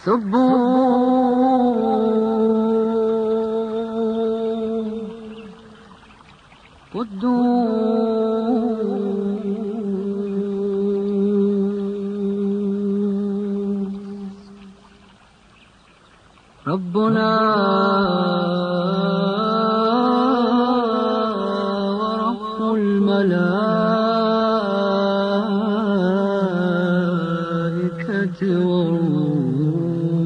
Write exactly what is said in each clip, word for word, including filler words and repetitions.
سبوا قدوس ربنا ورب الملائكة والروح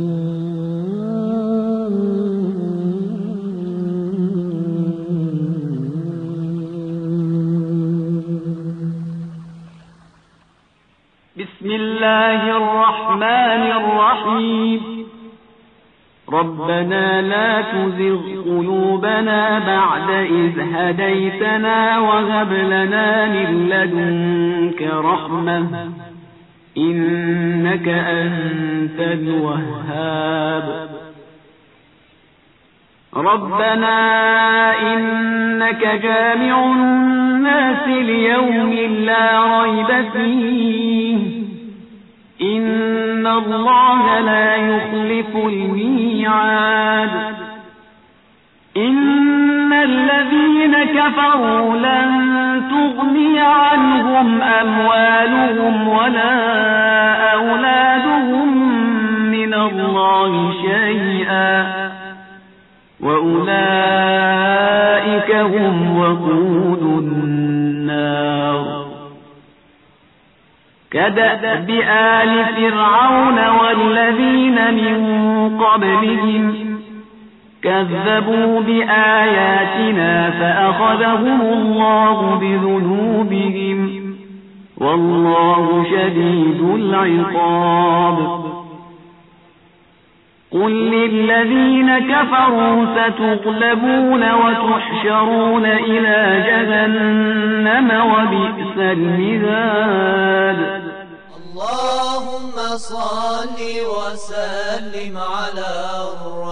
بسم الله الرحمن الرحيم ربنا لا تزغ قلوبنا بعد إذ هديتنا وهب لنا من لدنك رحمة إنك أنت الوهاب ربنا إنك جامع الناس ليوم لا ريب فيه إن الله لا يخلف الميعاد إن الذين كفروا لن تغني عنهم أموالهم ولا أولادهم من الله شيئا وأولئك هم وقود النار كدأب آل فرعون والذين من قبلهم كذبوا بآياتنا فأخذهم الله بذنوبهم والله شديد العقاب قل للذين كفروا ستغلبون وتحشرون إلى جهنم وبئس المهاد اللهم صل وسلم على الرسول